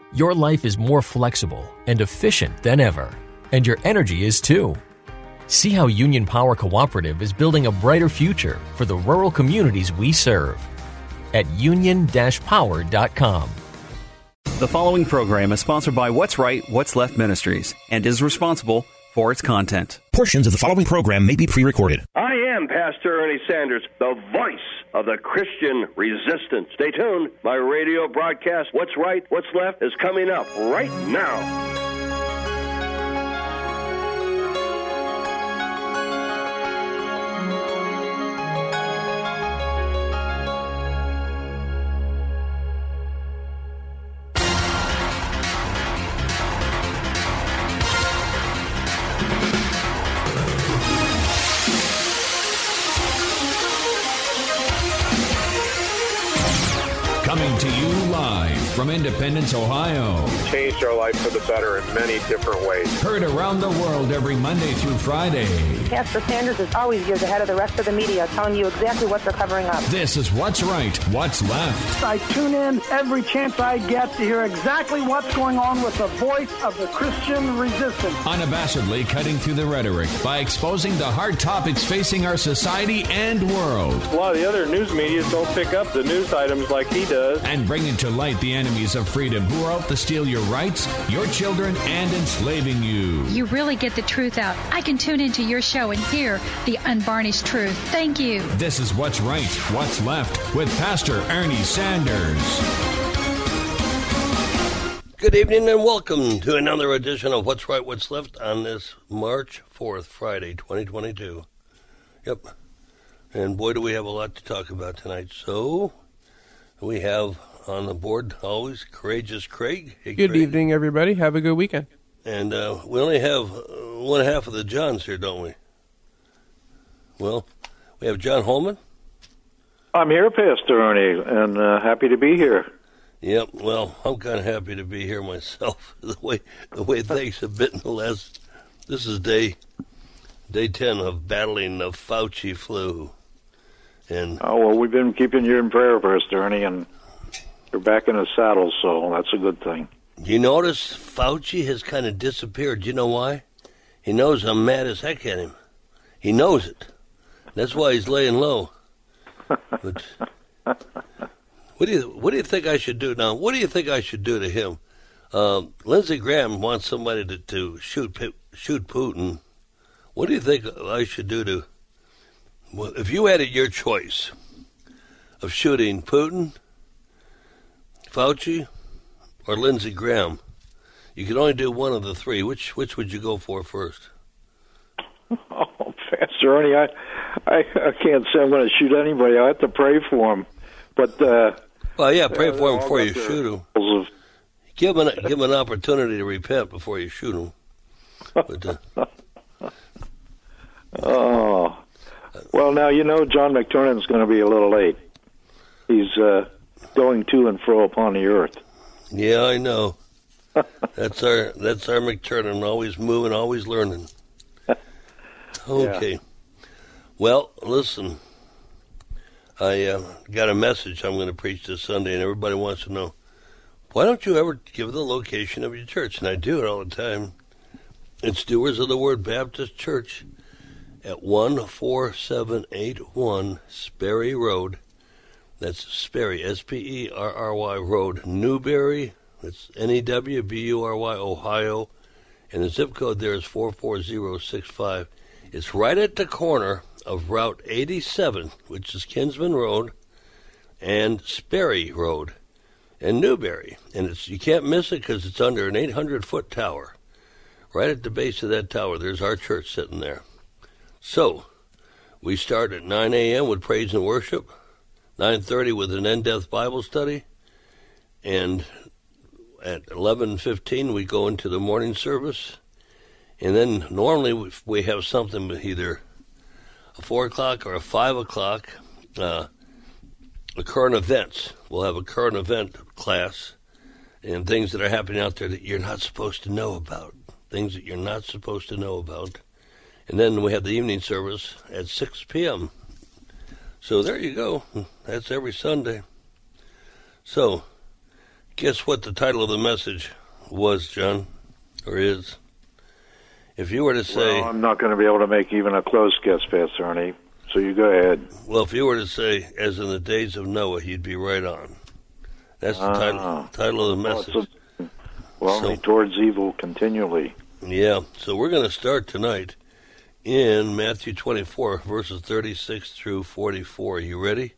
Your life is more flexible and efficient than ever, and your energy is too. See how Union Power Cooperative is building a brighter future for the rural communities we serve at union-power.com. The following program is sponsored by What's Right, What's Left Ministries and is responsible for its content. Portions of the following program may be pre-recorded. I am Pastor Ernie Sanders, the voice of the Christian resistance. Stay tuned. My radio broadcast, What's Right, What's Left, is coming up right now. Coming to you live from Independence, Ohio. Changed our life for the better in many different ways. Heard around the world every Monday through Friday. Pastor Sanders is always years ahead of the rest of the media, telling you exactly what they're covering up. This is What's Right, What's Left. I tune in every chance I get to hear exactly what's going on with the voice of the Christian resistance. Unabashedly cutting through the rhetoric by exposing the hard topics facing our society and world. A lot of the other news media don't pick up the news items like he does. And bringing to light the enemies of freedom who are out to steal your rights, your children, and enslaving you. You really get the truth out. I can tune into your show and hear the unvarnished truth. Thank you. This is What's Right, What's Left with Pastor Ernie Sanders. Good evening and welcome to another edition of What's Right, What's Left on this March 4th, Friday, 2022. Yep. And boy, do we have a lot to talk about tonight. So we have on the board always Courageous Craig. Hey, good Craig. Evening, everybody. Have a good weekend. And we only have one half of the Johns here, don't we? Well, we have John Holman. I'm here, Pastor Ernie, and happy to be here. Yep. Well, I'm kind of happy to be here myself. The way things have been the last. This is day 10 of battling the Fauci flu. And we've been keeping you in prayer, Pastor Ernie, and you're back in the saddle, so that's a good thing. You notice Fauci has kind of disappeared. You know why? He knows I'm mad as heck at him. He knows it. That's why he's laying low. But what do you think I should do now? What do you think I should do to him? Lindsey Graham wants somebody to shoot Putin. What do you think I should do to? Well, if you had it your choice of shooting Putin, Fauci, or Lindsey Graham, you could only do one of the three. Which would you go for first? Oh, Pastor Ernie, I can't say I'm going to shoot anybody. I have to pray for him. But well, yeah, pray for him before you shoot him. Give him an opportunity to repent before you shoot him. But, oh. Well, now, you know John McTernan's going to be a little late. He's going to and fro upon the earth. Yeah, I know. That's our McTurnan, always moving, always learning. Okay. Yeah. Well, listen, I got a message I'm going to preach this Sunday, and everybody wants to know, why don't you ever give the location of your church? And I do it all the time. It's Doers of the Word Baptist Church at 14781 Sperry Road. That's Sperry, Sperry Road, Newberry. That's Newbury, Ohio. And the zip code there is 44065. It's right at the corner of Route 87, which is Kinsman Road, and Sperry Road, and Newberry. And you can't miss it because it's under an 800-foot tower. Right at the base of that tower, there's our church sitting there. So, we start at 9 a.m. with praise and worship, 9:30 with an in-depth Bible study, and at 11:15 we go into the morning service, and then normally we have something either a 4 o'clock or a 5 o'clock, a current events. We'll have a current event class and things that are happening out there that you're not supposed to know about, things that you're not supposed to know about. And then we have the evening service at 6 p.m. So there you go. That's every Sunday. So Guess what the title of the message was, John, or is? If you were to say... Well, I'm not going to be able to make even a close guess, Pastor Ernie, so you go ahead. Well, if you were to say, as in the days of Noah, you'd be right on. That's the title of the message. Only towards evil continually. Yeah, so we're going to start tonight in Matthew 24, verses 36 through 44. You ready?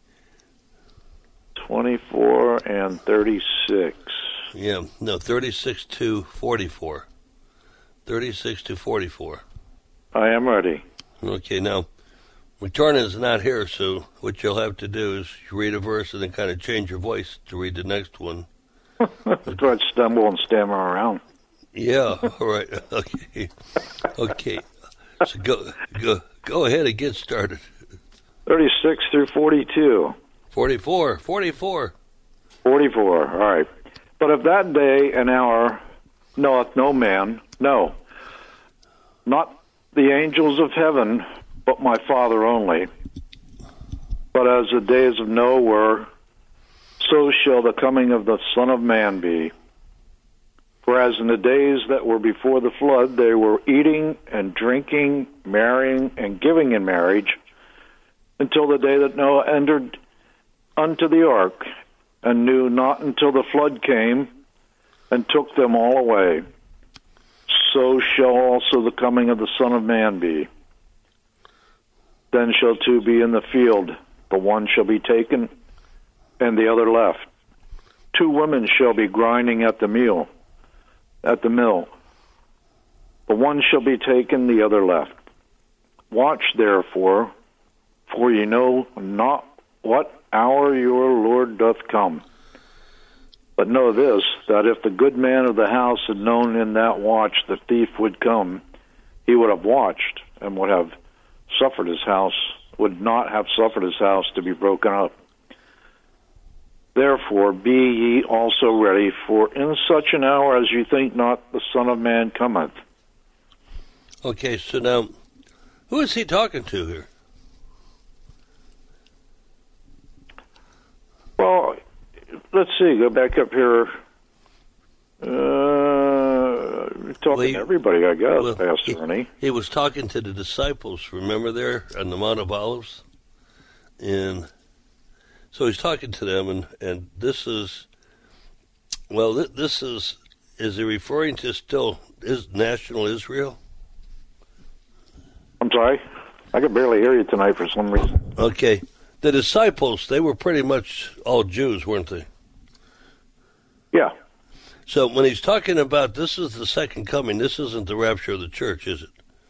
24 and 36. Yeah, no, 36 to 44. 36 to 44. I am ready. Okay, now, McTornan's not here, so what you'll have to do is read a verse and then kind of change your voice to read the next one. Try to stumble and stammer around. Yeah, all right. Okay. Okay. So go ahead and get started. 36 through 42. 44. 44. All right. But of that day and hour knoweth no man, no, not the angels of heaven, but my Father only. But as the days of Noah were, so shall the coming of the Son of Man be. For as in the days that were before the flood, they were eating and drinking, marrying and giving in marriage, until the day that Noah entered unto the ark, and knew not until the flood came and took them all away. So shall also the coming of the Son of Man be. Then shall two be in the field, the one shall be taken, and the other left. Two women shall be grinding at the mill. The one shall be taken, the other left. Watch therefore, for ye know not what hour your Lord doth come. But know this, that if the good man of the house had known in that watch the thief would come, he would have watched and would not have suffered his house to be broken up. Therefore be ye also ready, for in such an hour as you think not, the Son of Man cometh. Okay, so now, who is he talking to here? Well, let's see, go back up here. Talking to everybody, I guess, Pastor Ernie. He was talking to the disciples, remember there, on the Mount of Olives? And so he's talking to them, and this is, well, this is he referring to still national Israel? I'm sorry? I could barely hear you tonight for some reason. Okay. The disciples, they were pretty much all Jews, weren't they? Yeah. So when he's talking about this is the second coming, this isn't the rapture of the church, is it?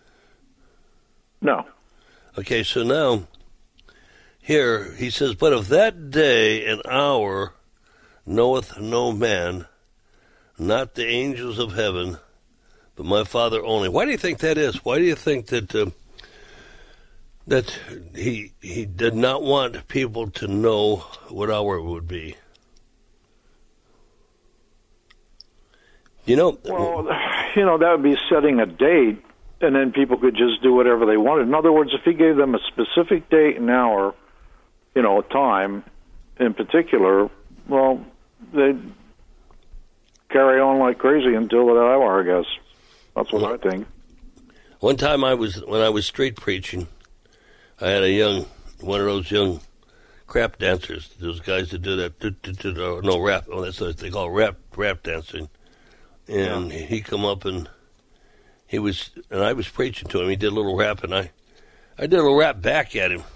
No. Okay, so now, here he says, but of that day and hour knoweth no man, not the angels of heaven, but my Father only. Why do you think that is? Why do you think that that he did not want people to know what hour it would be? Well, that would be setting a date, and then people could just do whatever they wanted. In other words, if he gave them a specific date and hour, time in particular, well, they'd carry on like crazy until that hour, I guess. That's what I think. One time when I was street preaching, I had one of those young crap dancers, those guys that do that, rap, that's what they call rap dancing. And he come up and I was preaching to him. He did a little rap, and I did a little rap back at him.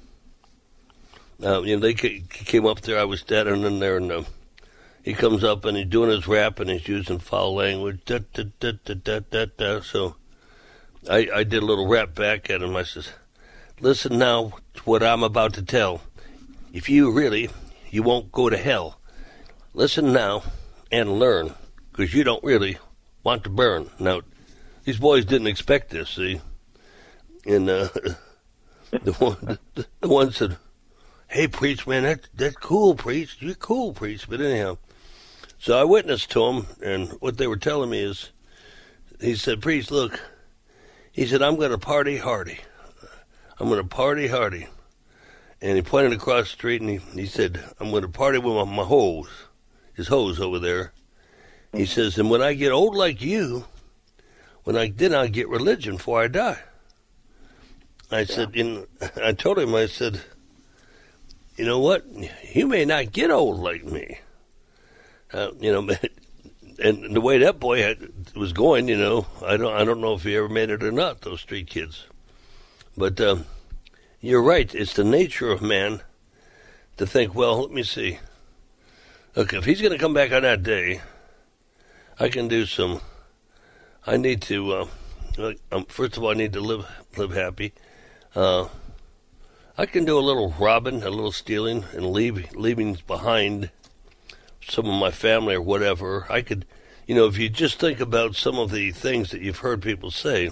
They came up there. I was standing in there, and he comes up and he's doing his rap, and he's using foul language. Da, da, da, da, da, da, da. So I did a little rap back at him. I says, "Listen now to what I'm about to tell. If you won't go to hell. Listen now and learn, because you don't really want to burn." Now, these boys didn't expect this, see? And the one said, "Hey, preach, man, that's cool, preach. You're cool, preach." But anyhow, so I witnessed to him, and what they were telling me is, he said, "Preach, look," he said, "I'm going to party hardy. I'm going to party hardy." And he pointed across the street, and he said, "I'm going to party with my hoes." his hose over there. He says, and when I get old like you, then I'll get religion before I die. I said, I told him, I said, you know what? You may not get old like me. And the way that boy was going, I don't know if he ever made it or not, those street kids. But you're right. It's the nature of man to think, well, let me see. Okay, if he's going to come back on that day, I can do some. I need to. First of all, I need to live happy. I can do a little robbing, a little stealing, and leaving behind some of my family or whatever. I could, if you just think about some of the things that you've heard people say,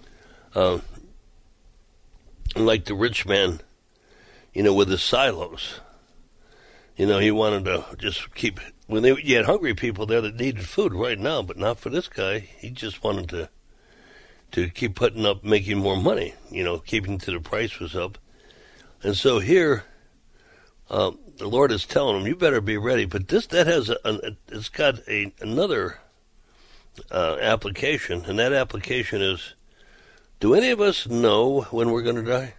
like the rich man, with his silos. He wanted to just keep. You had hungry people there that needed food right now, but not for this guy. He just wanted to keep putting up, making more money. Keeping to the price was up, and so here, the Lord is telling him, "You better be ready." But it's got another application, and that application is: do any of us know when we're going to die?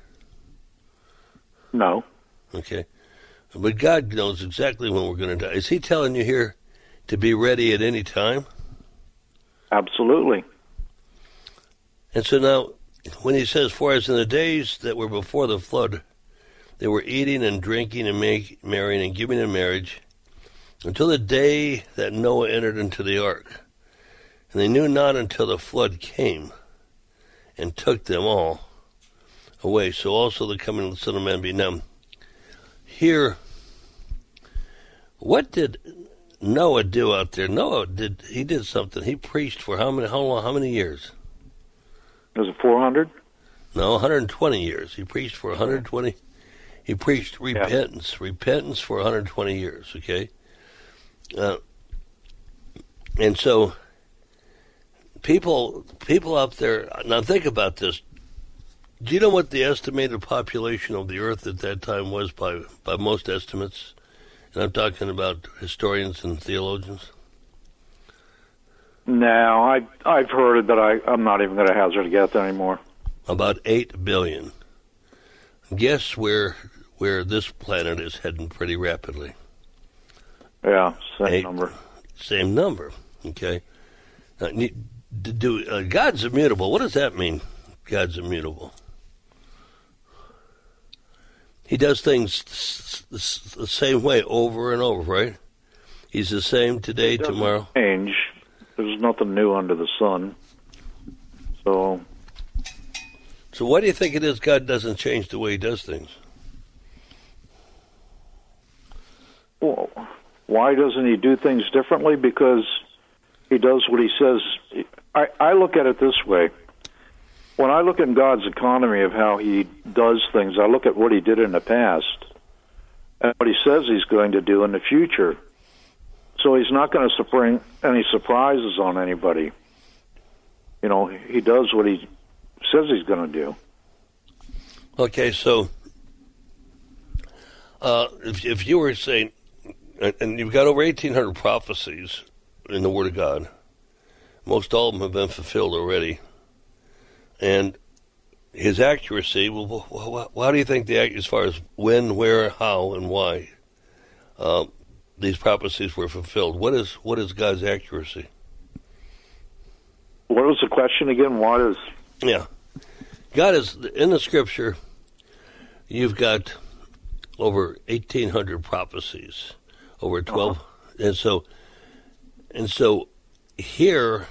No. Okay. But God knows exactly when we're going to die. Is he telling you here to be ready at any time? Absolutely. And so now, when he says, for as in the days that were before the flood, they were eating and drinking and marrying and giving in marriage until the day that Noah entered into the ark. And they knew not until the flood came and took them all away. So also the coming of the Son of Man be known. Here, what did Noah do out there? He did something. He preached for how many years? Was it 400? No, 120 years. He preached for 120. He preached repentance for 120 years, okay? And so people out there, now think about this. Do you know what the estimated population of the earth at that time was by most estimates? And I'm talking about historians and theologians. No, I've heard it, but I'm not even going to hazard a guess anymore. About 8 billion. Guess where this planet is heading pretty rapidly. Yeah, number. Same number, okay. God's immutable. What does that mean, God's immutable? He does things the same way over and over, right? He's the same today, tomorrow. Change. There's nothing new under the sun. So why do you think it is God doesn't change the way he does things? Well, why doesn't he do things differently? Because he does what he says. I look at it this way. When I look at God's economy of how he does things, I look at what he did in the past and what he says he's going to do in the future. So he's not going to bring any surprises on anybody. He does what he says he's going to do. Okay, so if you were saying, and you've got over 1,800 prophecies in the Word of God, most all of them have been fulfilled already. And his accuracy, how do you think as far as when, where, how, and why these prophecies were fulfilled? What is God's accuracy? What was the question again? Yeah. God is, in the Scripture, you've got over 1,800 prophecies, over 12. And so here,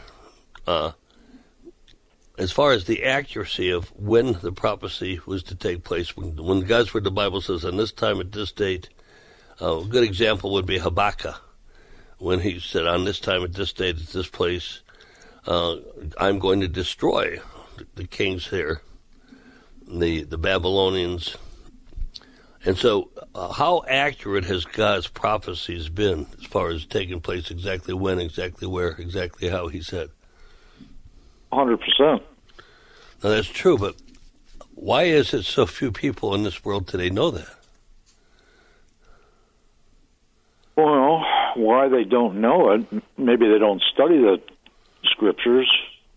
as far as the accuracy of when the prophecy was to take place, when God's Word, the Bible says, on this time at this date, a good example would be Habakkuk, when he said, on this time at this date at this place, I'm going to destroy the kings here, the Babylonians. And so how accurate has God's prophecies been as far as taking place exactly when, exactly where, exactly how he said? 100%. Now, that's true, but why is it so few people in this world today know that? Well, why they don't know it. Maybe they don't study the scriptures.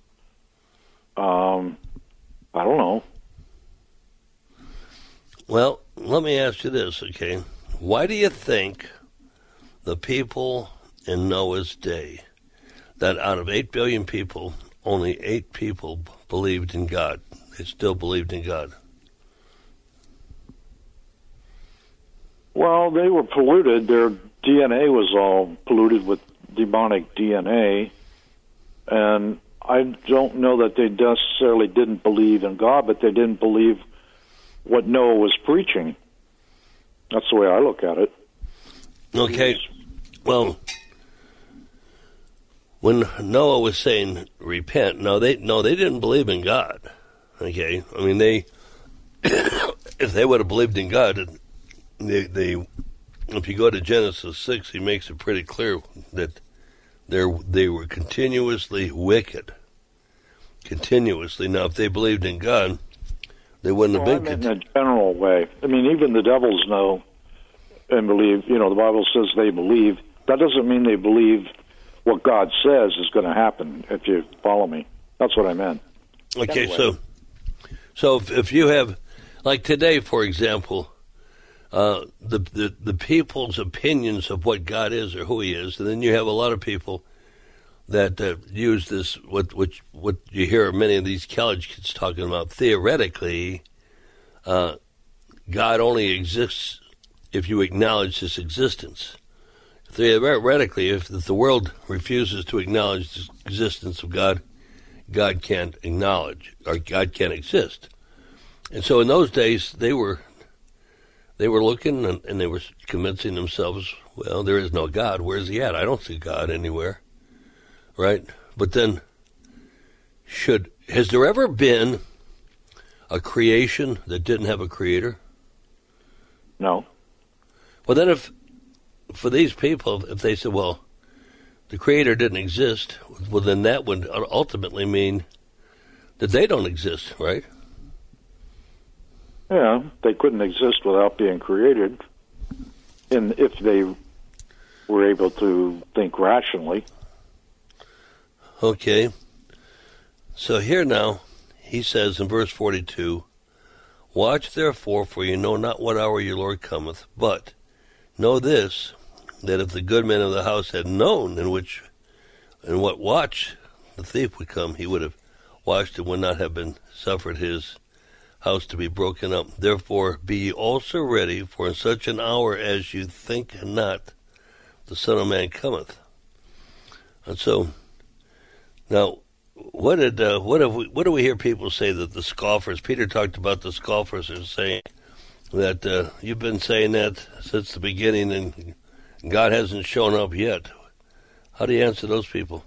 I don't know. Well, let me ask you this, okay? Why do you think the people in Noah's day, that out of 8 billion people, only 8 people believed in God? They still believed in God. Well, they were polluted. Their DNA was all polluted with demonic DNA. And I don't know that they necessarily didn't believe in God, but they didn't believe what Noah was preaching. That's the way I look at it. Okay. Well, when Noah was saying repent, they didn't believe in God. Okay, I mean if they would have believed in God, they if you go to Genesis 6, he makes it pretty clear that they were continuously wicked, continuously. Now, if they believed in God, they wouldn't have been. In a general way, I mean, even the devils know and believe. You know, the Bible says they believe. That doesn't mean they believe what God says is going to happen. If you follow me, that's what I meant. Okay, so if you have, like today, for example, the people's opinions of what God is or who He is, and then you have a lot of people that use this, what you hear many of these college kids talking about. Theoretically, God only exists if you acknowledge His existence. Theoretically, if the world refuses to acknowledge the existence of God, God can't acknowledge, or God can't exist. And so in those days, they were looking and they were convincing themselves, well, there is no God. Where's He at? I don't see God anywhere. Right? But then, has there ever been a creation that didn't have a creator? No. Well, then for these people, if they said, well, the creator didn't exist, well, then that would ultimately mean that they don't exist, right? Yeah, they couldn't exist without being created, and if they were able to think rationally. Okay. So here now, he says in verse 42, watch therefore, for you know not what hour your Lord cometh, but know this, that if the good man of the house had known in what watch the thief would come, he would have watched and would not have been suffered his house to be broken up. Therefore be ye also ready, for in such an hour as you think not, the Son of Man cometh. And so, now, what do we hear people say that the scoffers? Peter talked about the scoffers are saying that you've been saying that since the beginning, and God hasn't shown up yet. How do you answer those people?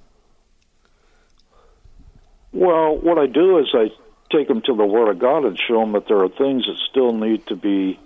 Well, what I do is I take them to the Word of God and show them that there are things that still need to be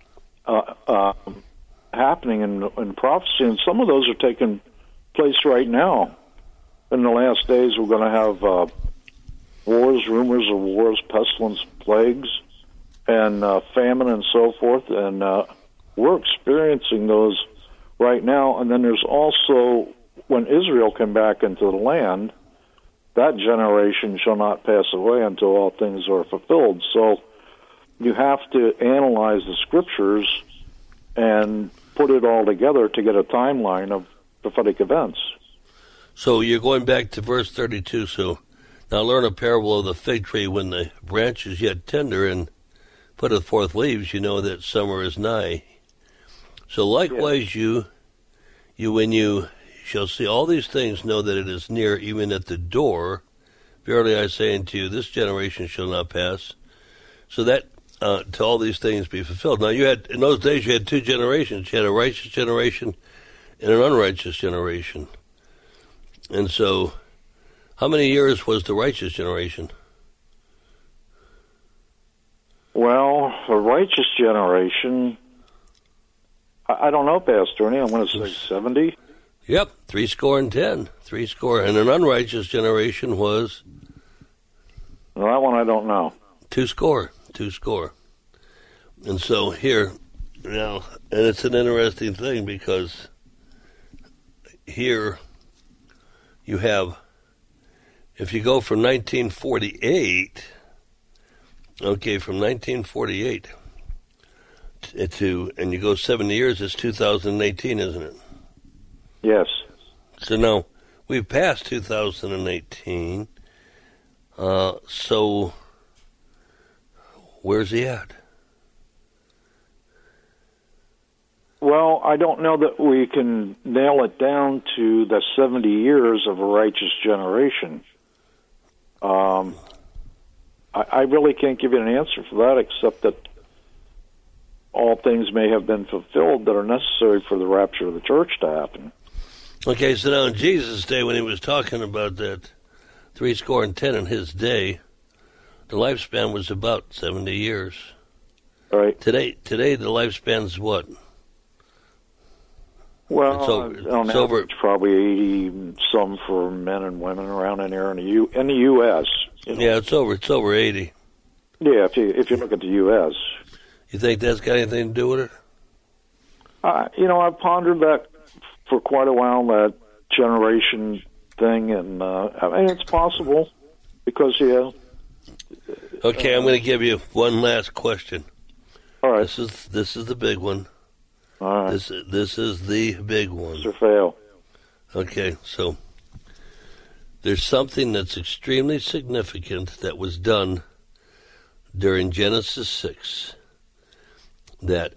happening in prophecy, and some of those are taking place right now. In the last days, we're going to have wars, rumors of wars, pestilence, plagues, and famine and so forth, and we're experiencing those right now. And then there's also, when Israel came back into the land, that generation shall not pass away until all things are fulfilled. So you have to analyze the scriptures and put it all together to get a timeline of prophetic events. So you're going back to verse 32. So now learn a parable of the fig tree. When the branch is yet tender and putteth forth leaves, you know that summer is nigh. So likewise, you when you shall see all these things, know that it is near, even at the door. Verily I say unto you, this generation shall not pass. So that till all these things be fulfilled. Now in those days you had two generations. You had a righteous generation and an unrighteous generation. And so, how many years was the righteous generation? Well, the righteous generation, I don't know, Pastor Ernie. I'm going to say 70. Yep, 70. 70. And an unrighteous generation was? Well, that one I don't know. 20. And so here, now, and it's an interesting thing because here you have, if you go from 1948, from 1948 and you go 70 years, it's 2018, isn't it? Yes. So now, we've passed 2018, so where's he at? Well, I don't know that we can nail it down to the 70 years of a righteous generation. I really can't give you an answer for that, except that all things may have been fulfilled that are necessary for the rapture of the church to happen. Okay, so now in Jesus' day, when he was talking about that 70 in his day, the lifespan was about 70 years. Right. Today the lifespan's what? Well, on average, probably 80 some for men and women around in there in the U.S. You know? Yeah, it's over 80. Yeah, if you look at the U.S. You think that's got anything to do with it? I've pondered that for quite a while, that generation thing, and I mean, it's possible because, Okay, I'm going to give you one last question. All right. This is the big one. All right. This is the big one. Mr. Fail. Okay, so there's something that's extremely significant that was done during Genesis 6 that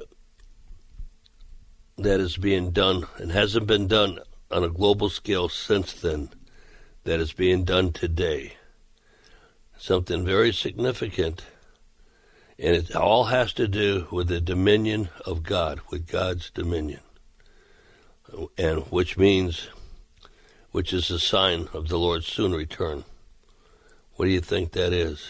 is being done and hasn't been done on a global scale since then, that is being done today. Something very significant, and it all has to do with the dominion of God, with God's dominion, and which is a sign of the Lord's soon return. What do you think that is?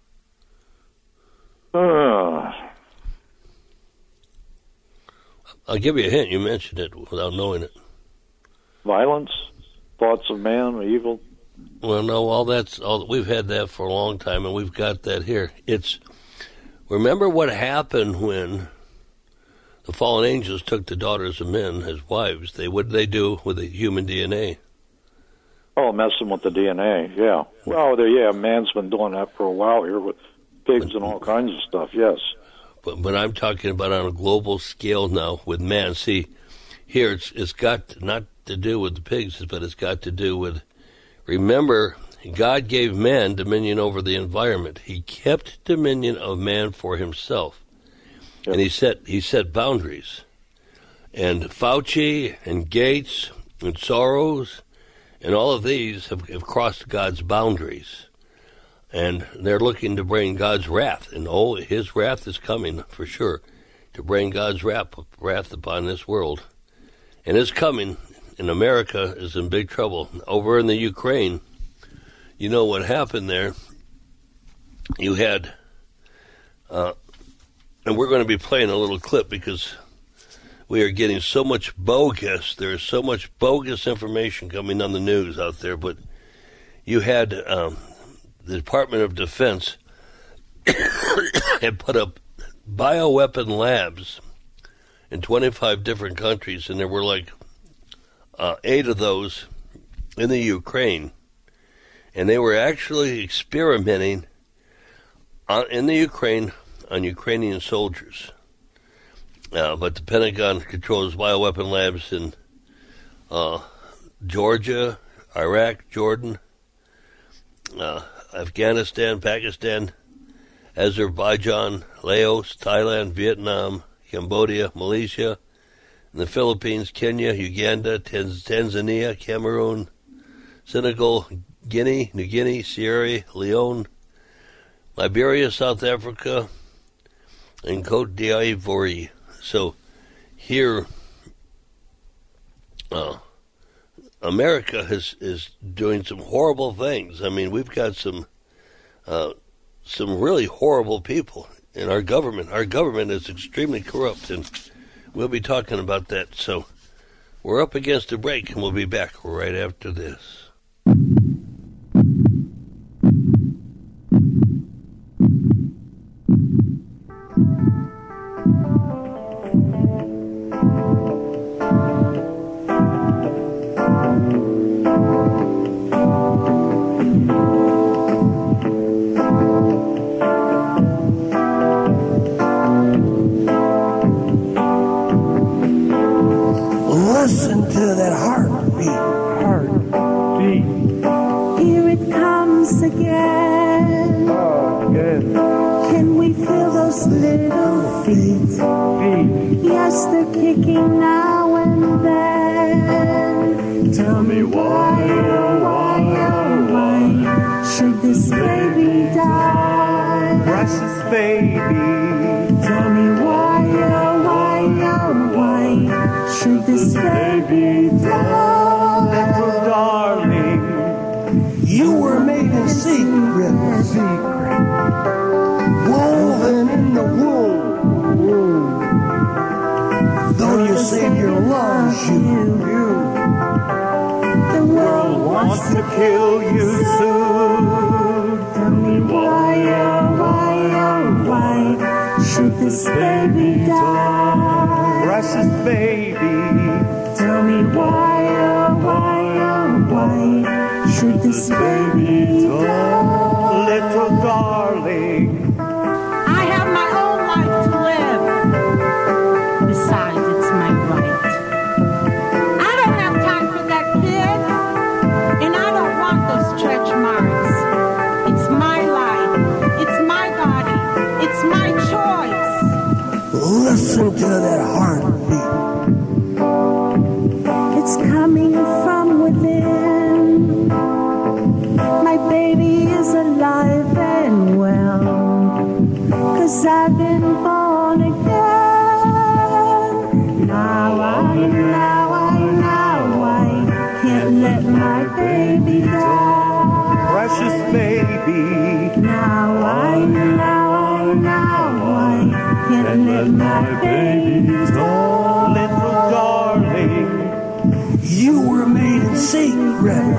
I'll give you a hint. You mentioned it without knowing it. Violence, thoughts of man, evil. Well, no, all we've had that for a long time, and we've got that here. Remember what happened when the fallen angels took the daughters of men as wives? What did they do with the human DNA? Oh, messing with the DNA, yeah. Well, man's been doing that for a while here with pigs and all kinds of stuff, yes. But I'm talking about on a global scale now with man. See, here it's got not to do with the pigs, but it's got to do with, remember, God gave man dominion over the environment. He kept dominion of man for himself. Yep. And he set boundaries. And Fauci and Gates and Soros and all of these have crossed God's boundaries. And they're looking to bring God's wrath. And his wrath is coming for sure, to bring God's wrath upon this world. And it's coming, and America is in big trouble. Over in the Ukraine, you know what happened there? You had, and we're going to be playing a little clip because we are getting so much bogus. There's so much bogus information coming on the news out there. But you had the Department of Defense had put up bioweapon labs in 25 different countries, and there were like 8 of those in the Ukraine. And they were actually experimenting in the Ukraine on Ukrainian soldiers. But the Pentagon controls bioweapon labs in Georgia, Iraq, Jordan, Afghanistan, Pakistan, Azerbaijan, Laos, Thailand, Vietnam, Cambodia, Malaysia, and the Philippines, Kenya, Uganda, Tanzania, Cameroon, Senegal, Guinea, New Guinea, Sierra Leone, Liberia, South Africa, and Côte d'Ivoire. So here, America is doing some horrible things. I mean, we've got some really horrible people in our government. Our government is extremely corrupt, and we'll be talking about that. So we're up against a break, and we'll be back right after this. feet. Yes, they're kicking now and then. Tell me why, oh, why, oh, why should this baby die? Precious baby. Tell me why, oh, why should this baby die? Little darling, you were made in secret, woven in the womb. Though your Savior loves you, the world wants to kill you soon. Tell me why, oh, why should this baby die? Precious baby. Tell me why, oh, why should this baby die? Little darling, I have my own life to live. Besides, it's my right. I don't have time for that kid, and I don't want those stretch marks. It's my life. It's my body. It's my choice. Listen to that heartbeat. It's coming from within. My baby is alive and well, 'cause I've been born again. Now I can't let my baby die. precious baby. Now I can't let my baby die. Little darling, you were made in secret,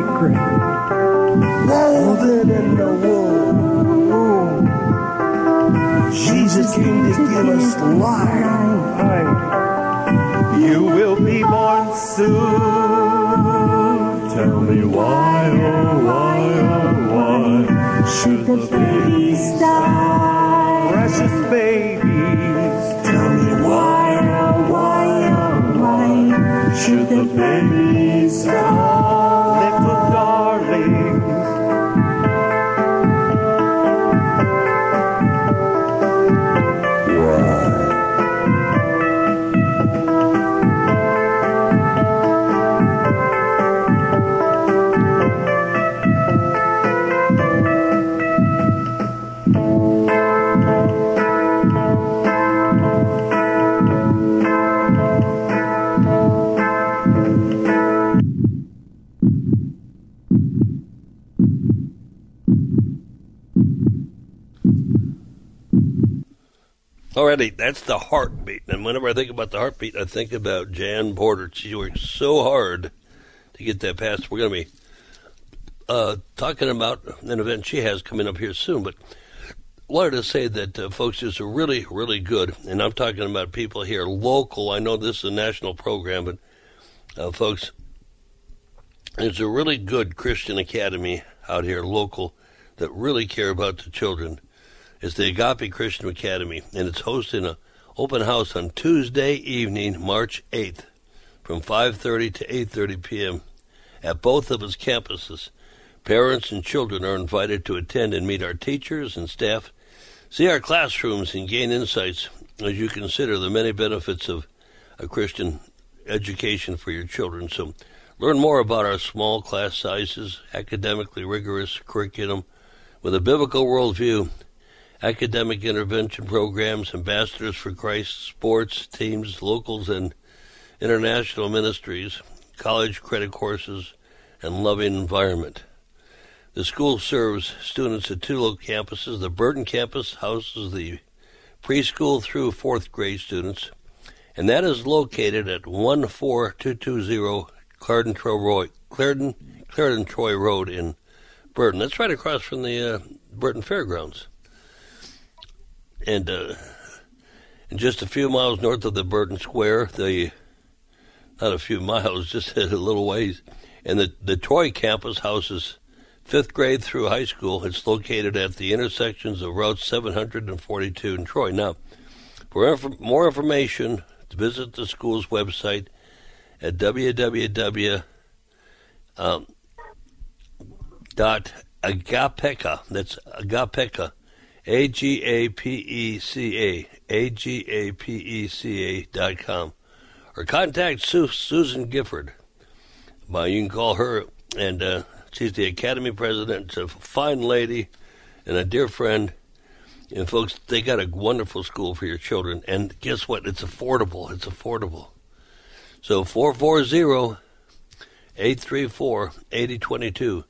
woven in the womb. Jesus came to give us life. You will be born soon. Tell me why, oh, why should the babies die? Precious babies. Tell me why, oh, why should the babies die? Little darlings. Alrighty, that's the heartbeat. And whenever I think about the heartbeat, I think about Jan Porter. She worked so hard to get that passed. We're going to be talking about an event she has coming up here soon. But I wanted to say that, folks, is a really, really good, and I'm talking about people here local. I know this is a national program, but, folks, there's a really good Christian academy out here local that really care about the children. It's the Agape Christian Academy, and it's hosting an open house on Tuesday evening, March 8th, from 5:30 to 8:30 p.m. at both of its campuses. Parents and children are invited to attend and meet our teachers and staff, see our classrooms, and gain insights as you consider the many benefits of a Christian education for your children. So learn more about our small class sizes, academically rigorous curriculum with a biblical worldview, academic intervention programs, Ambassadors for Christ, sports, teams, locals, and international ministries, college credit courses, and loving environment. The school serves students at two local campuses. The Burton campus houses the preschool through fourth grade students, and that is located at 14220 Clarendon Troy Road in Burton. That's right across from the Burton Fairgrounds. And just a few miles north of the Burton Square, not a few miles, just a little ways, and the Troy campus houses 5th grade through high school. It's located at the intersections of Route 742 in Troy. Now, for more information, visit the school's website at www.agapeca, that's Agapeca, AGAPECA, AGAPECA.com. Or contact Susan Gifford. You can call her, and she's the Academy President. She's a fine lady and a dear friend. And, folks, they got a wonderful school for your children. And guess what? It's affordable. It's affordable. So 440-834-8022.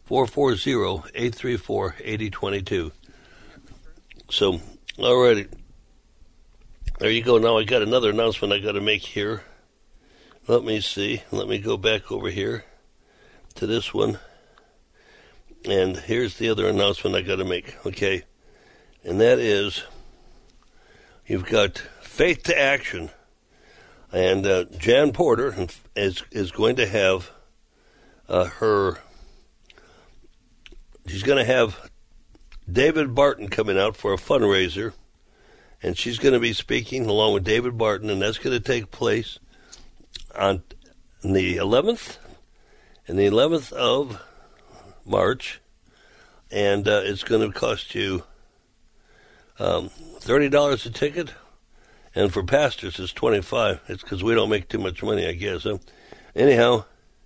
440-834-8022. So, all righty. There you go. Now I got another announcement I got to make here. Let me see. Let me go back over here to this one. And here's the other announcement I got to make. Okay. And that is, you've got Faith to Action. And Jan Porter is going to have she's going to have David Barton coming out for a fundraiser. And she's going to be speaking along with David Barton, and that's going to take place on the 11th of March. And it's going to cost you $30 a ticket, and for pastors it's $25. It's because we don't make too much money, I guess. Anyhow,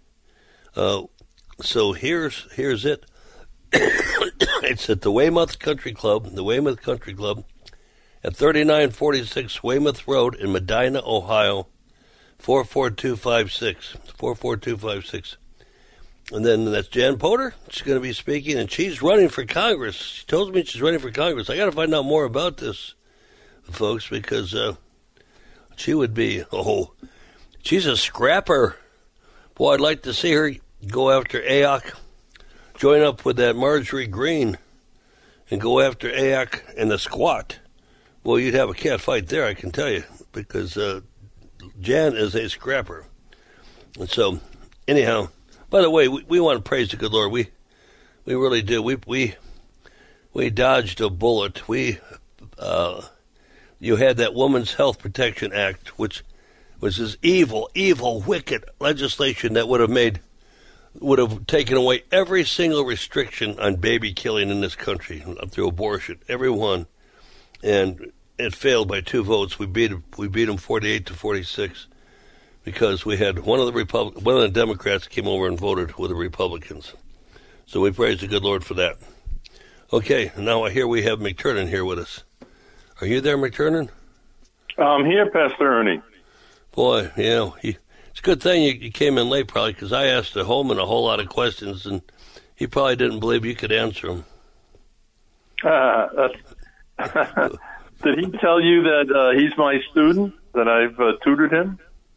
so here's it. It's at the Weymouth Country Club, at 3946 Weymouth Road in Medina, Ohio, 44256. 44256. And then that's Jan Porter. She's going to be speaking, and she's running for Congress. She told me she's running for Congress. I got to find out more about this, folks, because she would be, she's a scrapper. Boy, I'd like to see her go after AOC, join up with that Marjorie Greene, and go after AOC and the squat. Well, you'd have a cat fight there, I can tell you, because Jan is a scrapper. And so, anyhow, by the way, we want to praise the good Lord. We really do. We dodged a bullet. You had that Women's Health Protection Act, which was this evil, wicked legislation that would have taken away every single restriction on baby killing in this country up through abortion, every one. And it failed by 2 votes. We beat them 48-46 because we had one of the Democrats came over and voted with the Republicans. So we praise the good Lord for that. Okay, now I hear we have McTurnan here with us. Are you there, McTurnan? I'm here, Pastor Ernie. Boy, it's a good thing you came in late, probably, because I asked Holman a whole lot of questions, and he probably didn't believe you could answer them. Did he tell you that he's my student, that I've tutored him?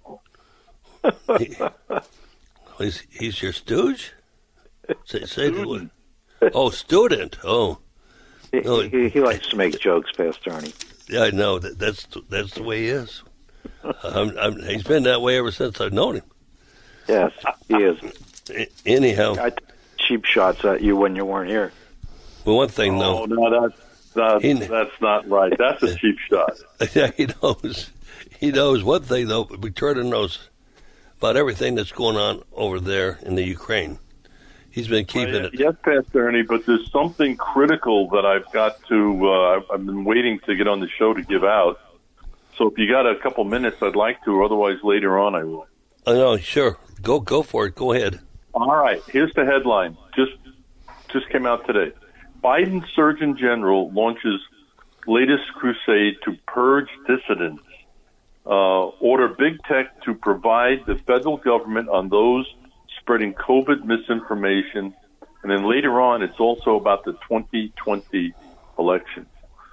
He's your stooge? Say student. Oh, student. Oh. He likes to make jokes, Pastor Ernie. Yeah, I know. That's the way he is. He's been that way ever since I've known him. Yes, he is. Anyhow. I took cheap shots at you when you weren't here. Well, one thing, though. Oh, no, that's not right. That's a cheap shot. Yeah, he knows. He knows. One thing, though, McTurnan knows about everything that's going on over there in the Ukraine. He's been keeping it. Yes, Pastor Ernie, but there's something critical that I've got to, I've been waiting to get on the show to give out. So if you got a couple minutes, I'd like to. Otherwise, later on, I will. I know, sure. Go for it. Go ahead. All right. Here's the headline. Just came out today. Biden Surgeon General launches latest crusade to purge dissidents. Order big tech to provide the federal government on those spreading COVID misinformation. And then later on, it's also about the 2020 election.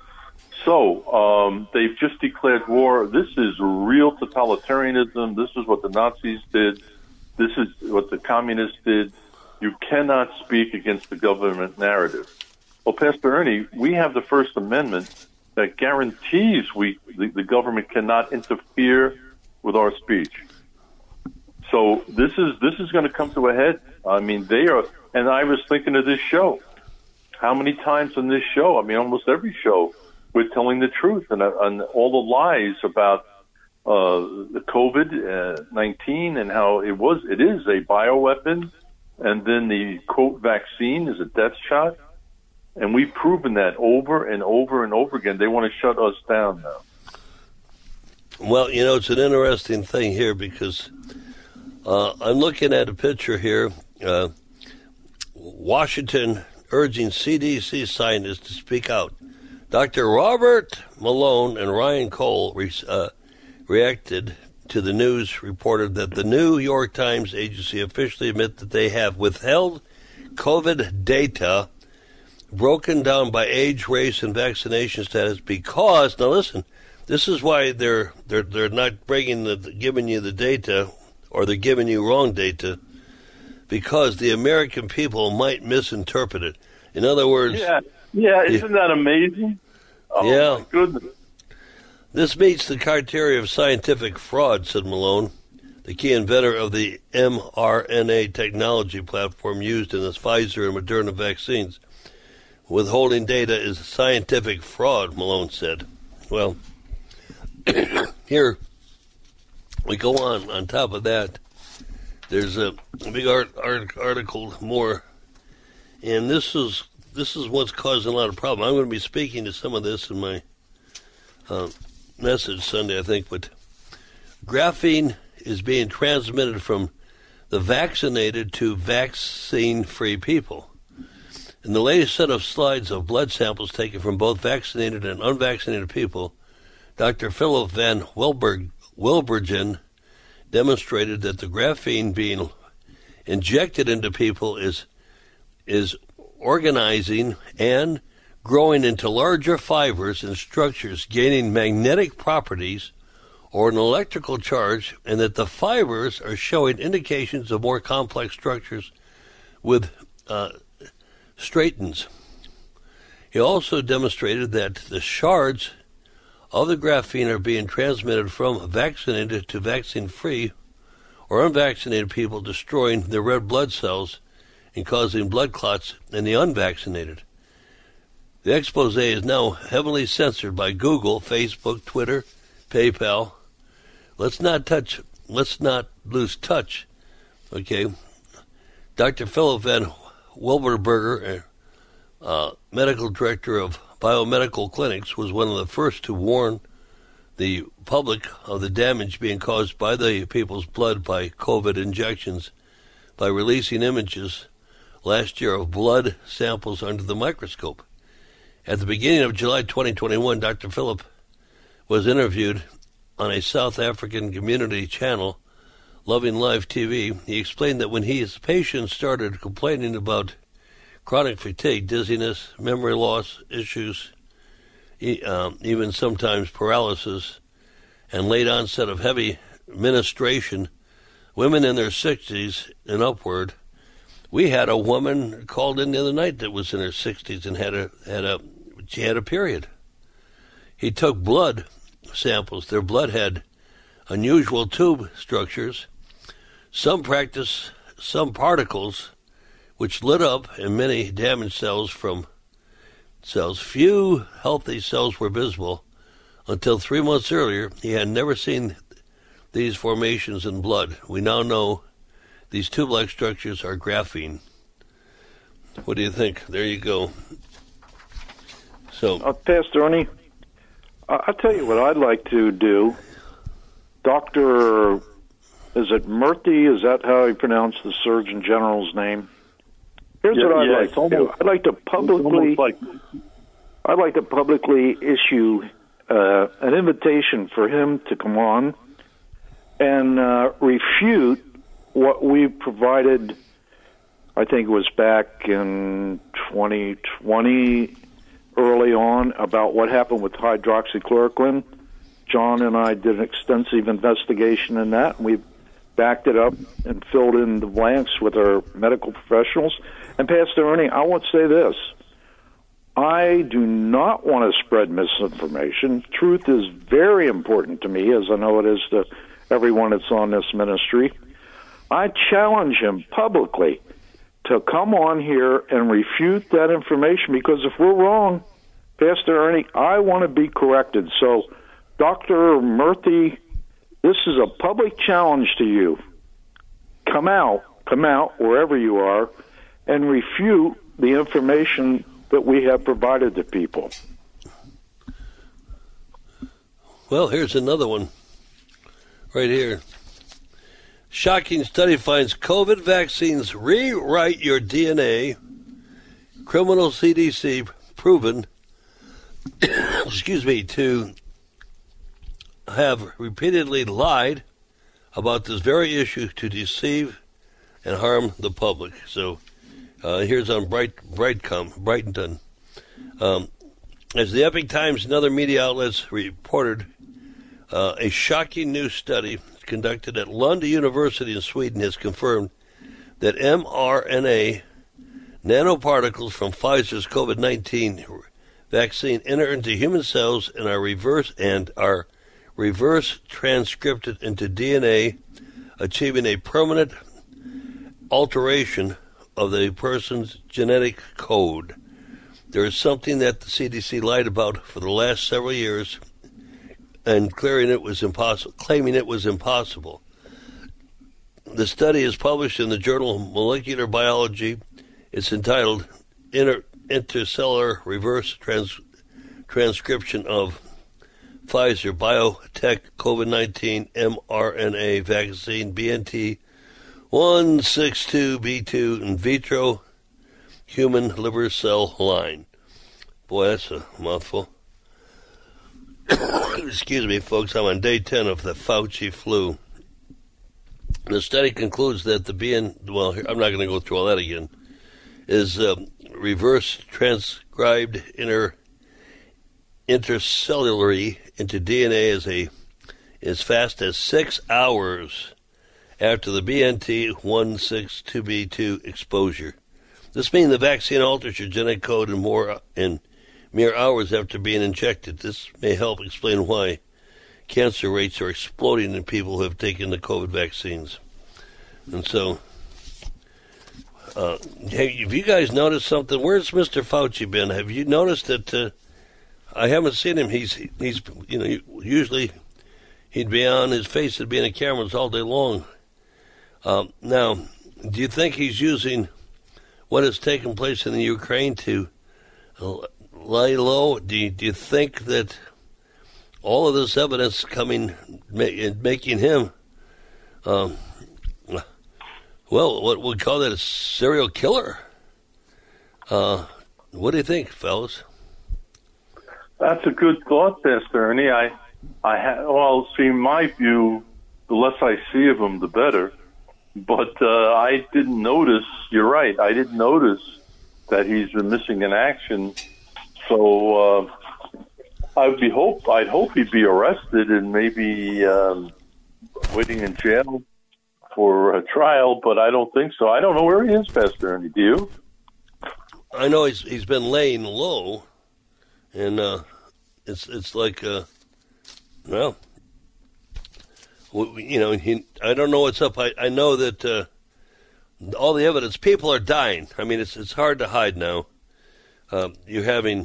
So they've just declared war. This is real totalitarianism. This is what the Nazis did. This is what the communists did. You cannot speak against the government narrative. Well, Pastor Ernie, we have the First Amendment that guarantees the government cannot interfere with our speech. So this is going to come to a head. I mean, they are, and I was thinking of this show. How many times on this show? I mean, almost every show, we're telling the truth and all the lies about the COVID-19 and how it is a bioweapon, and then the quote vaccine is a death shot. And we've proven that over and over and over again. They want to shut us down now. Well, it's an interesting thing here because I'm looking at a picture here. Washington urging CDC scientists to speak out. Dr. Robert Malone and Ryan Cole reacted to the news reported that the New York Times agency officially admit that they have withheld COVID data broken down by age, race, and vaccination status because, now listen, this is why they're not giving you the data, or they're giving you wrong data, because the American people might misinterpret it. In other words... Yeah, isn't that amazing? Oh, yeah. My goodness. This meets the criteria of scientific fraud, said Malone, the key inventor of the mRNA technology platform used in the Pfizer and Moderna vaccines. Withholding data is scientific fraud, Malone said. Well, here we go on top of that. There's a big article more, and this is what's causing a lot of problems. I'm going to be speaking to some of this in my message Sunday, I think, but graphene is being transmitted from the vaccinated to vaccine-free people. In the latest set of slides of blood samples taken from both vaccinated and unvaccinated people, Dr. Philip Van Wilbergen demonstrated that the graphene being injected into people is organizing and growing into larger fibers and structures, gaining magnetic properties or an electrical charge, and that the fibers are showing indications of more complex structures with straightens. He also demonstrated that the shards of the graphene are being transmitted from vaccinated to vaccine-free or unvaccinated people, destroying the red blood cells and causing blood clots in the unvaccinated. The expose is now heavily censored by Google, Facebook, Twitter, PayPal. Let's not lose touch. Okay. Dr. Philip Van Wilberger, medical director of Biomedical Clinics, was one of the first to warn the public of the damage being caused by the people's blood by COVID injections by releasing images last year of blood samples under the microscope. At the beginning of July 2021, Dr. Philip was interviewed on a South African community channel, Loving Live TV. He explained that when his patients started complaining about chronic fatigue, dizziness, memory loss issues, even sometimes paralysis, and late onset of heavy menstruation, women in their 60s and upward. We had a woman called in the other night that was in her 60s and she had a period. He took blood samples. Their blood had unusual tube structures, some particles which lit up, and many damaged cells from cells. Few healthy cells were visible. Until 3 months earlier, he had never seen these formations in blood. We now know these tube-like structures are graphene. What do you think? There you go. So, Pastor Ernie, I'll tell you what I'd like to do. Dr. Is it Murthy? Is that how you pronounce the Surgeon General's name? Here's what I'd like to do. I'd like to publicly issue an invitation for him to come on and refute what we provided. I think it was back in 2020, early on, about what happened with hydroxychloroquine. John and I did an extensive investigation in that, and we backed it up and filled in the blanks with our medical professionals. And Pastor Ernie, I want to say this. I do not want to spread misinformation. Truth is very important to me, as I know it is to everyone that's on this ministry. I challenge him publicly to come on here and refute that information, because if we're wrong, Pastor Ernie, I want to be corrected. So, Dr. Murthy, this is a public challenge to you. Come out wherever you are, and refute the information that we have provided to people. Well, here's another one right here. Shocking study finds COVID vaccines rewrite your DNA. Criminal CDC proven, to have repeatedly lied about this very issue to deceive and harm the public. So here's on Brighton. As the Epoch Times and other media outlets reported, a shocking new study conducted at Lund University in Sweden has confirmed that mRNA nanoparticles from Pfizer's COVID-19 vaccine enter into human cells and are reverse transcripted into DNA, achieving a permanent alteration of the person's genetic code. There is something that the CDC lied about for the last several years and claiming it was impossible. The study is published in the journal Molecular Biology. It's entitled Intercellular Reverse Transcription of Pfizer Biotech COVID-19 mRNA Vaccine BNT 162b2 in vitro human liver cell line. Boy, that's a mouthful. Excuse me, folks, I'm on day 10 of the Fauci flu. The study concludes that I'm not going to go through all that again, is reverse transcribed intercellularly into DNA as fast as 6 hours after the BNT 162b2 exposure. This means the vaccine alters your genetic code in mere hours after being injected. This may help explain why cancer rates are exploding in people who have taken the COVID vaccines. And so, hey, have you guys noticed something? Where's Mr. Fauci been? Have you noticed that I haven't seen him? He's usually he'd be on, his face would be in the cameras all day long. Now, do you think he's using what has taken place in the Ukraine to lay low? Do you think that all of this evidence making him, what we'd call that a serial killer? What do you think, fellas? That's a good thought, Pastor Ernie. My view, the less I see of him, the better. But I didn't notice. You're right. I didn't notice that he's been missing in action. So I'd hope he'd be arrested and maybe waiting in jail for a trial. But I don't think so. I don't know where he is, Pastor Ernie. Do you? I know he's been laying low, and it's like I don't know what's up. I know that all the evidence, people are dying. I mean, it's hard to hide now. You're having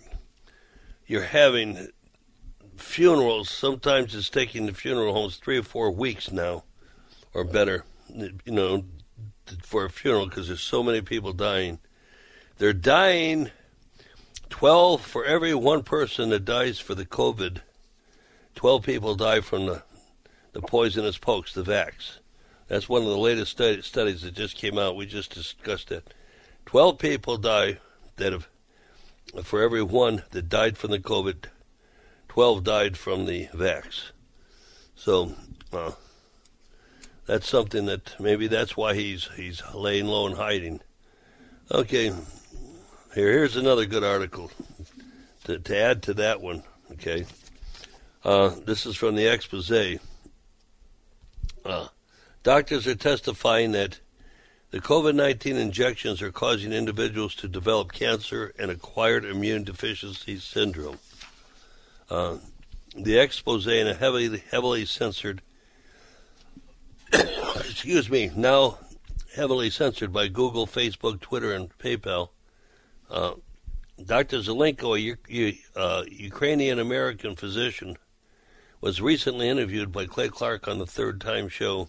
funerals. Sometimes it's taking the funeral homes 3 or 4 weeks now, or better, for a funeral because there's so many people dying. They're dying 12 for every one person that dies for the COVID. 12 people die from the poisonous pokes, the vax. That's one of the latest studies that just came out. We just discussed it. 12 people die for every one that died from the COVID, 12 died from the vax. So that's something that maybe that's why he's laying low and hiding. Okay, here's another good article to add to that one. Okay, this is from the Expose. Doctors are testifying that the COVID-19 injections are causing individuals to develop cancer and acquired immune deficiency syndrome. The expose in a heavily censored, now heavily censored by Google, Facebook, Twitter, and PayPal. Dr. Zelenko, a Ukrainian-American physician, was recently interviewed by Clay Clark on the Thrive Time show,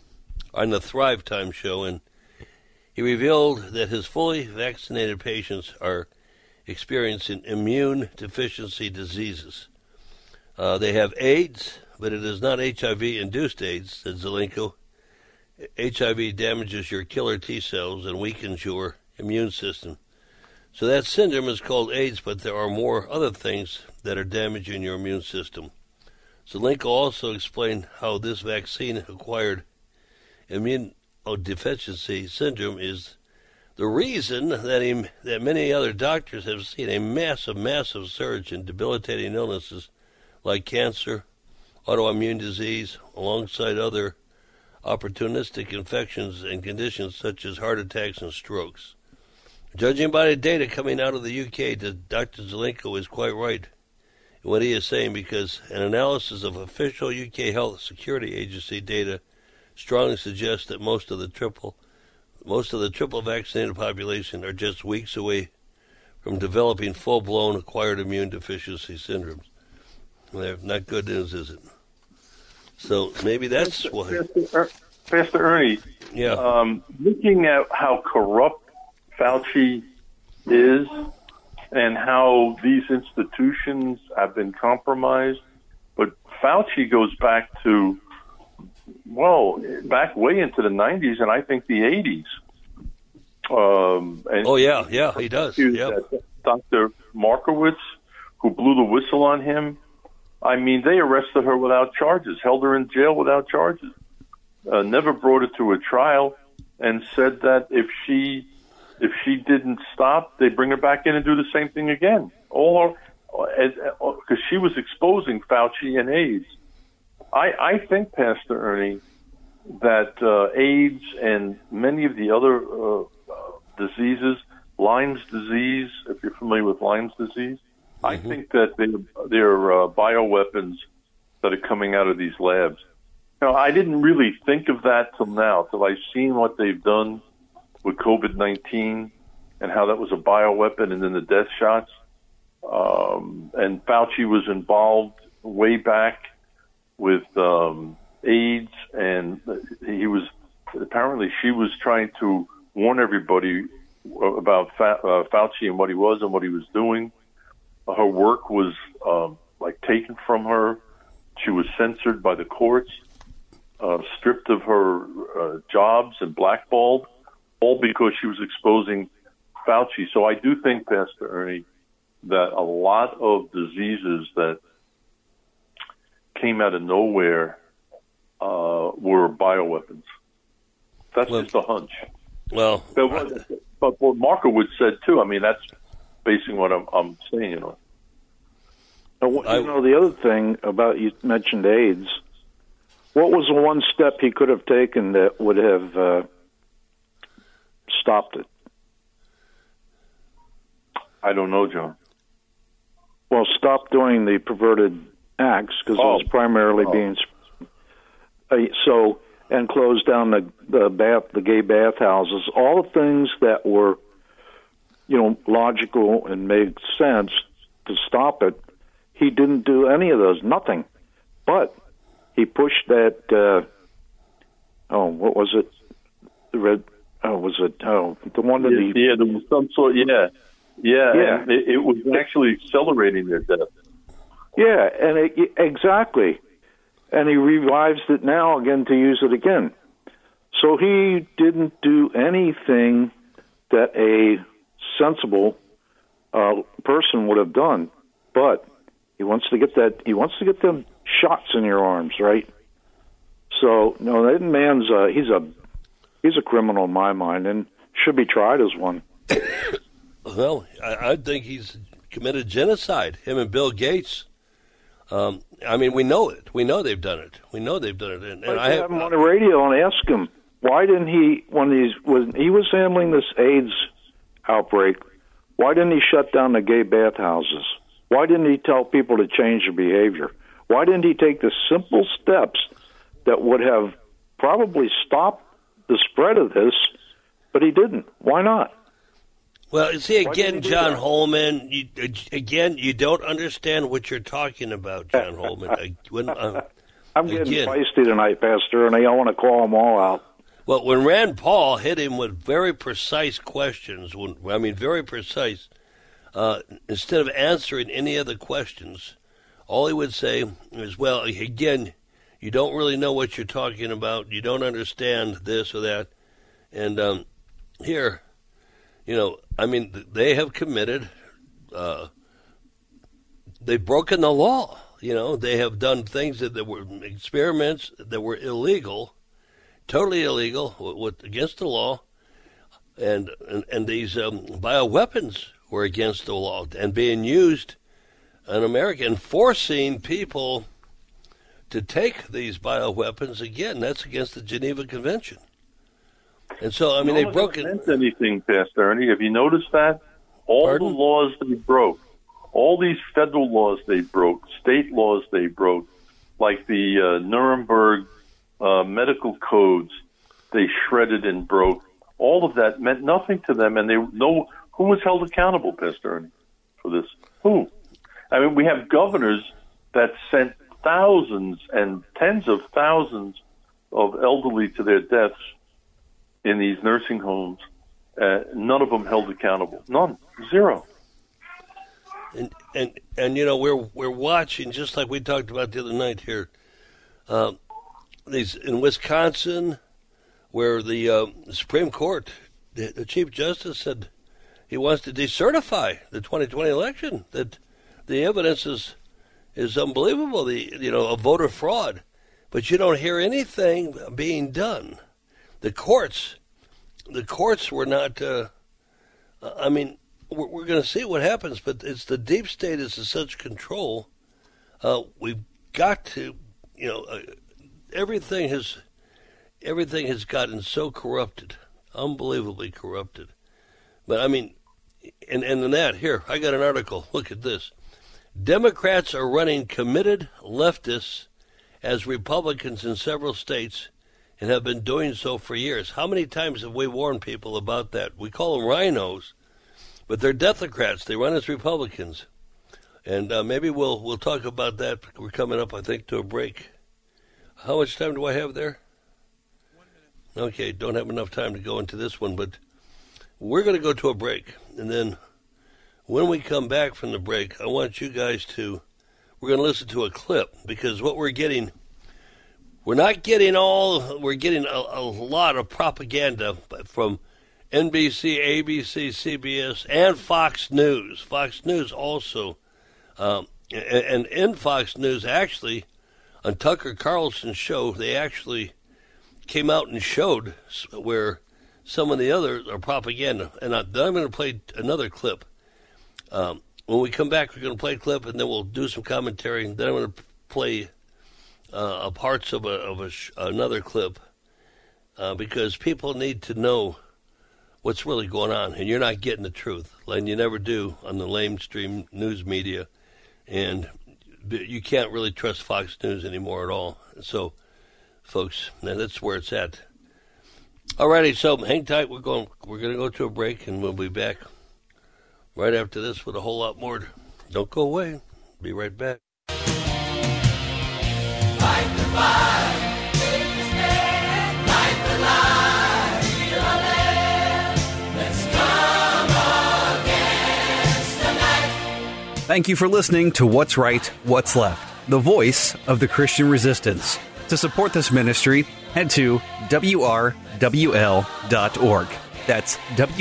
and he revealed that his fully vaccinated patients are experiencing immune deficiency diseases. They have AIDS, but it is not HIV-induced AIDS, said Zelenko. HIV damages your killer T cells and weakens your immune system. So that syndrome is called AIDS, but there are more other things that are damaging your immune system. Zelenko also explained how this vaccine-acquired immunodeficiency syndrome is the reason that many other doctors have seen a massive surge in debilitating illnesses like cancer, autoimmune disease, alongside other opportunistic infections and conditions such as heart attacks and strokes. Judging by the data coming out of the UK, Dr. Zelenko is quite right in what he is saying, because an analysis of official UK Health Security Agency data strongly suggests that most of the triple vaccinated population are just weeks away from developing full-blown acquired immune deficiency syndromes. They're not good news, is it? So maybe that's why. Pastor Ernie, looking at how corrupt Fauci is and how these institutions have been compromised, but Fauci goes back to, back way into the 90s and I think the 80s. He does. Yep. Dr. Markowitz, who blew the whistle on him, I mean, they arrested her without charges, held her in jail without charges, never brought her to a trial, and said that if she didn't stop, they'd bring her back in and do the same thing again. Because she was exposing Fauci and AIDS. I think, Pastor Ernie, that AIDS and many of the other diseases, Lyme's disease, if you're familiar with Lyme's disease, I think that they're bioweapons that are coming out of these labs. I didn't really think of that till now, till I've seen what they've done with COVID-19 and how that was a bioweapon, and then the death shots. And Fauci was involved way back with AIDS, and she was trying to warn everybody about Fauci and what he was and what he was doing. Her work was taken from her. She was censored by the courts, stripped of her jobs and blackballed, all because she was exposing Fauci. So I do think, Pastor Ernie, that a lot of diseases that came out of nowhere were bioweapons. That's just a hunch. Well, but what Markowitz said too. I mean, that's basing what I'm saying. The other thing about, you mentioned AIDS. What was the one step he could have taken that would have stopped it? I don't know, John. Well, stop doing the perverted acts, because it was primarily being and close down the gay bathhouses. All the things that were, logical and made sense to stop it. He didn't do any of those, nothing. But he pushed that. What was it? The one that there was some sort. Yeah. And it was actually accelerating their death. Yeah, and exactly. And he revives it now again to use it again. So he didn't do anything that a sensible person would have done, but he wants to get that. He wants to get them shots in your arms, right? So no, that man's he's a criminal in my mind and should be tried as one. Well, I think he's committed genocide. Him and Bill Gates. I mean, we know it. We know they've done it. And I have him on the radio and ask him, why didn't he, when he was handling this AIDS outbreak, why didn't he shut down the gay bathhouses? Why didn't he tell people to change their behavior? Why didn't he take the simple steps that would have probably stopped the spread of this? But he didn't. Why not? Well, see, again, John Holman, you don't understand what you're talking about, John Holman. I'm getting feisty tonight, Pastor, and I want to call them all out. Well, when Rand Paul hit him with very precise questions, very precise, instead of answering any of the questions, all he would say is, well, again, you don't really know what you're talking about. You don't understand this or that. And here, they have committed, they've broken the law. They have done things that were experiments that were illegal, totally illegal, against the law. And these bioweapons were against the law and being used in America and forcing people to take these bioweapons. Again, that's against the Geneva Convention. And so, they've broken anything, Pastor Ernie. Have you noticed that? All the laws they broke, all these federal laws they broke, state laws they broke, like the Nuremberg medical codes they shredded and broke, all of that meant nothing to them, and who was held accountable, Pastor Ernie, for this? Who? We have governors that sent thousands and tens of thousands of elderly to their deaths in these nursing homes. None of them held accountable. None. Zero. And we're watching, just like we talked about the other night here, these in Wisconsin, where the Supreme Court, the Chief Justice said he wants to decertify the 2020 election, that the evidence is unbelievable, a voter fraud. But you don't hear anything being done. The courts were not, we're going to see what happens, but it's the deep state is in such control. We've got to, everything has gotten so corrupted, unbelievably corrupted. But and in that, here, I got an article. Look at this. Democrats are running committed leftists as Republicans in several states and have been doing so for years. How many times have we warned people about that? We call them rhinos, but they're Democrats. They run as Republicans. And maybe we'll talk about that. We're coming up, I think, to a break. How much time do I have there? 1 minute. Okay, don't have enough time to go into this one, but we're going to go to a break. And then when we come back from the break, I want you guys we're going to listen to a clip, because what we're getting, we're getting a lot of propaganda from NBC, ABC, CBS, and Fox News. Fox News also, and in Fox News, actually, on Tucker Carlson's show, they actually came out and showed where some of the others are propaganda. And I'm going to play another clip. When we come back, we're going to play a clip, and then we'll do some commentary. And then I'm going to play parts of another clip because people need to know what's really going on, and you're not getting the truth, and you never do on the mainstream news media, and you can't really trust Fox News anymore at all. So, folks, that's where it's at. Alrighty, so hang tight. We're going to go to a break, and we'll be back right after this with a whole lot more. Don't go away. Be right back. Fight the fight, take the stand, light the light, feel our land. Let's come against the night. Thank you for listening to What's Right, What's Left, the voice of the Christian resistance. To support this ministry, head to WRWL.org. That's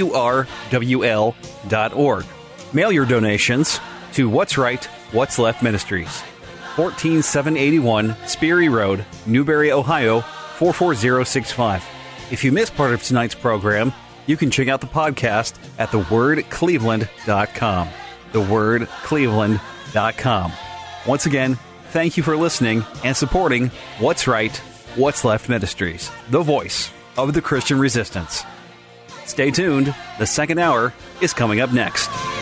WRWL.org. Mail your donations to What's Right, What's Left Ministries, 14781 Sperry Road, Newberry, Ohio, 44065. If you missed part of tonight's program, you can check out the podcast at thewordcleveland.com. Thewordcleveland.com. Once again, thank you for listening and supporting What's Right, What's Left Ministries, the voice of the Christian resistance. Stay tuned. The second hour is coming up next.